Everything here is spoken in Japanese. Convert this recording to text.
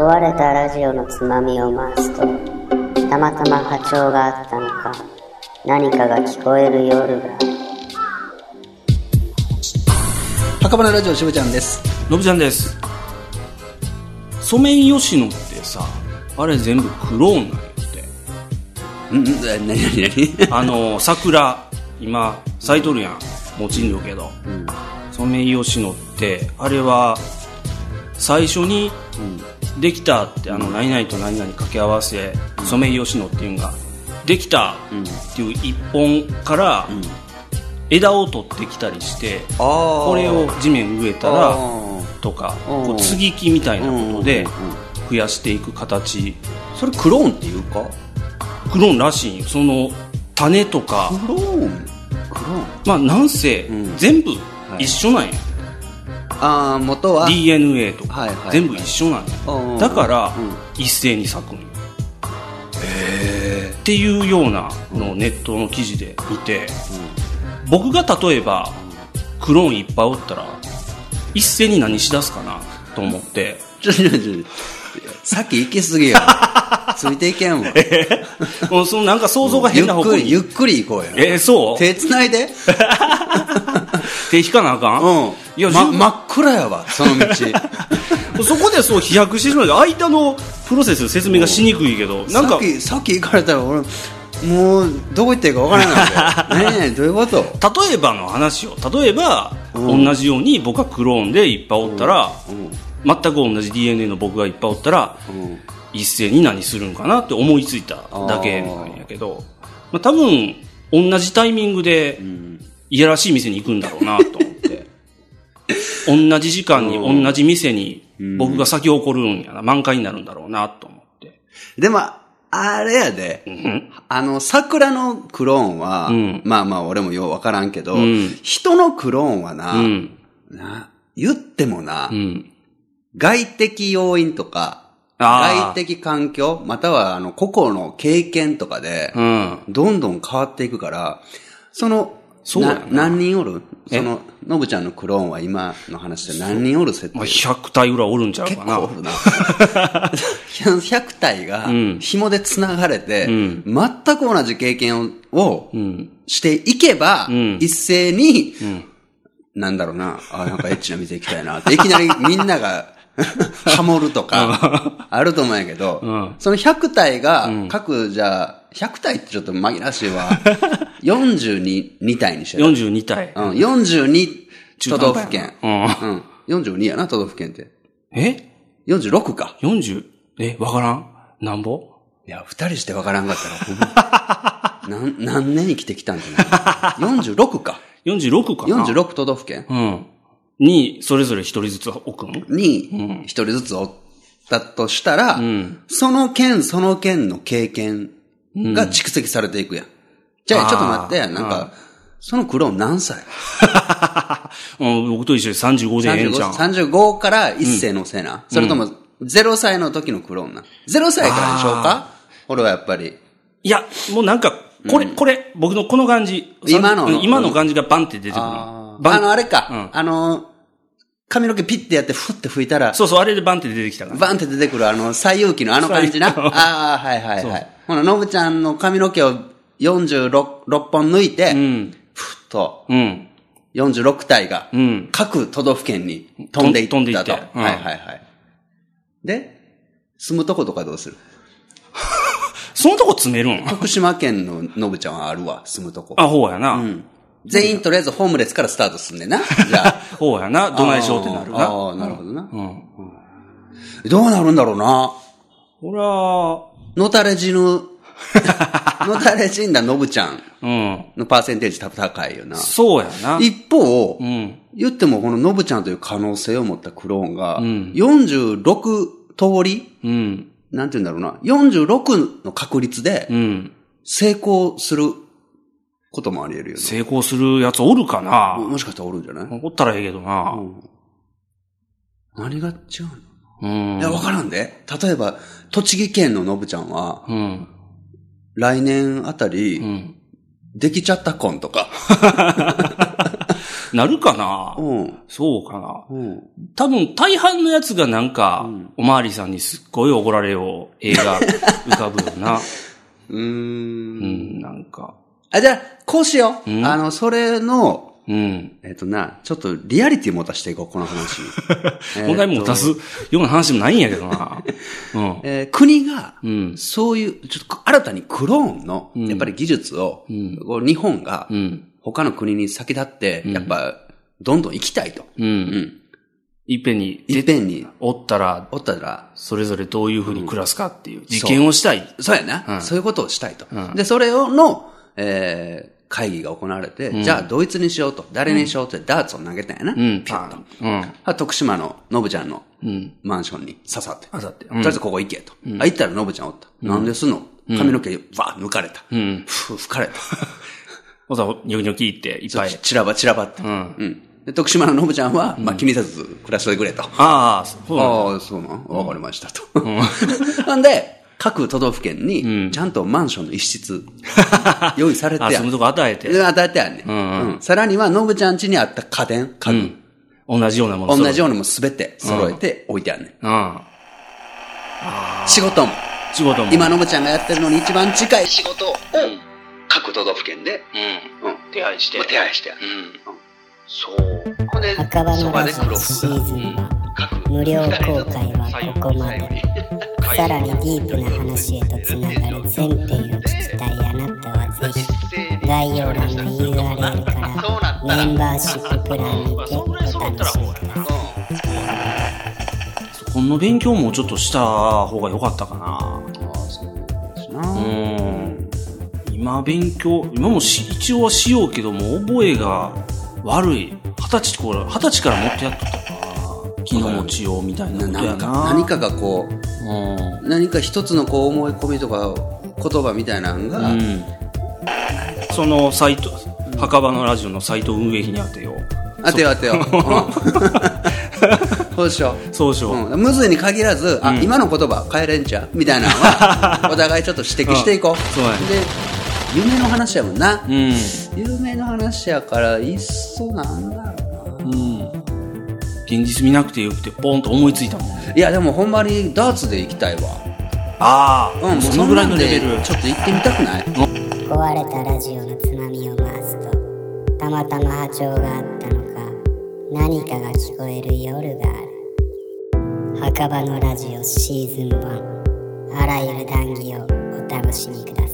壊れたラジオのつまみを回すと、たまたま波長があったのか、何かが聞こえる夜がある。 赤羽ラジオしぶちゃんです。 のぶちゃんです。ソメイヨシノってさ、あれ全部クローンなんやって。 何桜今咲いとるやん、もちんるけど、ソメイヨシノってあれは最初にできたって、何々と何々掛け合わせ、ソメイヨシノっていうのができたっていう一本から枝を取ってきたりして、これを地面植えたらとか、こう接ぎ木みたいなことで増やしていく形。 それクローンっていうか、 クローンらしい。その種とかクローンまあなんせ全部一緒なんや、 元は DNA とか全部一緒なんや、だから一斉に咲くんよ。っていうようなのをネットの記事で見て、僕が例えばクローンいっぱいおったら一斉に何しだすかなと思って。 さっき行き過ぎよ。ついていけんわ。 もうそのなんか想像が変な方向にゆっくり行こうよ。 そう手繋いで。 手引かなあかん。 いや、真っ暗やわ、その道。 そこでそう飛躍してしまう。間のプロセス説明がしにくいけど、なんかさっき行かれたら俺もうどこ行っていいか分からないんだよ。どういうこと？ 例えばの話を、例えば、同じように僕がクローンでいっぱいおったら、全く同じ DNA の僕がいっぱいおったら、一斉に何するんかなって思いついただけなんやけど、多分同じタイミングでいやらしい店に行くんだろうなと思って同じ時間に同じ店に僕が咲き誇るんやな、満開になるんだろうなと思って。でもあれやで、桜のクローンは、まあまあ俺もようわからんけど、人のクローンは言ってもな、外的要因とか、外的環境、または個々の経験とかで、どんどん変わっていくから、何人おる？のぶちゃんのクローンは今の話で何人おる設定 ？100体ぐらいおるんちゃうかな。 結構おるな。100体が紐で繋がれて、全く同じ経験をしていけば、一斉に、なんだろうな、なんかエッチな店行きたいなって、いきなりみんなが、ハモるとか、あると思うんやけど、その100体が、じゃあ、100体ってちょっと紛らわしいわ。42体にしてる。 42体。 42都道府県。42やな、都道府県って。46か。 わからん？なんぼ？ いや、2人してわからんかったら、何年に来てきたんじゃない？ 46 か。 46かな。 46都道府県。 に、それぞれ一人ずつ置くの？ に、一人ずつ置ったとしたら、その県の経験が蓄積されていくやん。じゃあ、ちょっと待って、なんか、そのクローン何歳？ 僕と一緒で35でええんちゃん。 35から一世のせな。それとも、0歳の時のクローンな。0歳からでしょうか？俺はやっぱり。いや、もうなんか、これ、僕のこの感じ。今の感じがバンって出てくる。 あれか。髪の毛ピッてやって、ふって吹いたら。 そう、あれでバンって出てきたから。 バンって出てくる、最有機の感じな。はいはいはい。ほな、のぶちゃんの髪の毛を46本抜いて、ふっと、46体が、各都道府県に飛んでいったと。はいはいはい。で、住むとことかどうする？ そのとこ詰めるん？ 徳島県ののぶちゃんはあるわ、住むとこ。 ほうやな。 全員とりあえずホームレスからスタートすんねんな。じゃあ。 ほうやな。どないしようってなるな。 なるほどな。どうなるんだろうな。 ほら、 のたれ死んだのぶちゃんのパーセンテージ高いよな。 そうやな。 一方、言ってもこののぶちゃんという可能性を持ったクローンが、46通り、なんて言うんだろうな、46の確率で、成功することもあり得るよね。 成功するやつおるかな？ もしかしたらおるんじゃない？ おったらええけどな。 何が違うの？いや、わからんで。例えば、栃木県ののぶちゃんは、来年あたり、できちゃった婚とか。 なるかな、そうかな、多分大半のやつがなんか、おまわりさんにすっごい怒られよう映画浮かぶよな。なんか。 じゃあ、こうしよう。それの、ちょっとリアリティ持たしていこう、この話。 問題持たすような話もないんやけどな。 国が、そういう、ちょっと新たにクローンの、やっぱり技術を、日本が、他の国に先立って、やっぱ、どんどん行きたいと。 いっぺんに、おったら、それぞれどういうふうに暮らすかっていう実験をしたい。 そうやな。そういうことをしたいと。で、それの、会議が行われて、じゃあドイツにしようと、誰にしようってダーツを投げたんやな。ピュッと。徳島のノブちゃんのマンションに刺さって。とりあえずここ行けと。行ったらノブちゃんおった。なんですの髪の毛バー抜かれた。吹かれた。 ニョキニョキっていっぱい。 散らばって。で、徳島のノブちゃんは、気にせず暮らしてくれと。 そうなのわかりましたと。なんで、各都道府県に、ちゃんとマンションの一室、用意されてやん。 住むとこ与えてやんねん。さらには、ノブちゃん家にあった家電、家具。 同じようなもの。同じようなものすべて揃えて置いてあんねん。仕事も。今、ノブちゃんがやってるのに一番近い仕事を、各都道府県で、 手配して。 そう。ほんで、 墓場のラジオシーズン1無料公開はここまで。さらにディープな話へとつながる全編を聞きたいあなたはぜひ概要欄の URL からメンバーシッププランにてお楽しみください。 この勉強もちょっとした方が良かったかな。今も一応はしようけども覚えが悪い。20歳からもっとやっとったか気の持ちようみたいなことやな。 何かがこう、何か一つのこう思い込みとか言葉みたいなのが、 そのサイト、墓場のラジオのサイト運営費に当てよう。 当てよう。そうしよう。むずいに限らず、今の言葉変えれんちゃうみたいなのは、お互いちょっと指摘していこう。 そうやね。 で夢の話やもんな。夢の話やから、いっそなんだろうな。 現実見なくてよくて、ポンと思いついたもんね。 いや、でもほんまにダーツで行きたいわ。 もうそのぐらいのレベル。 ちょっと行ってみたくない？ 壊れたラジオのつまみを回すと、たまたま波長があったのか、何かが聞こえる夜がある。墓場のラジオシーズン1、あらゆる談義をお楽しみください。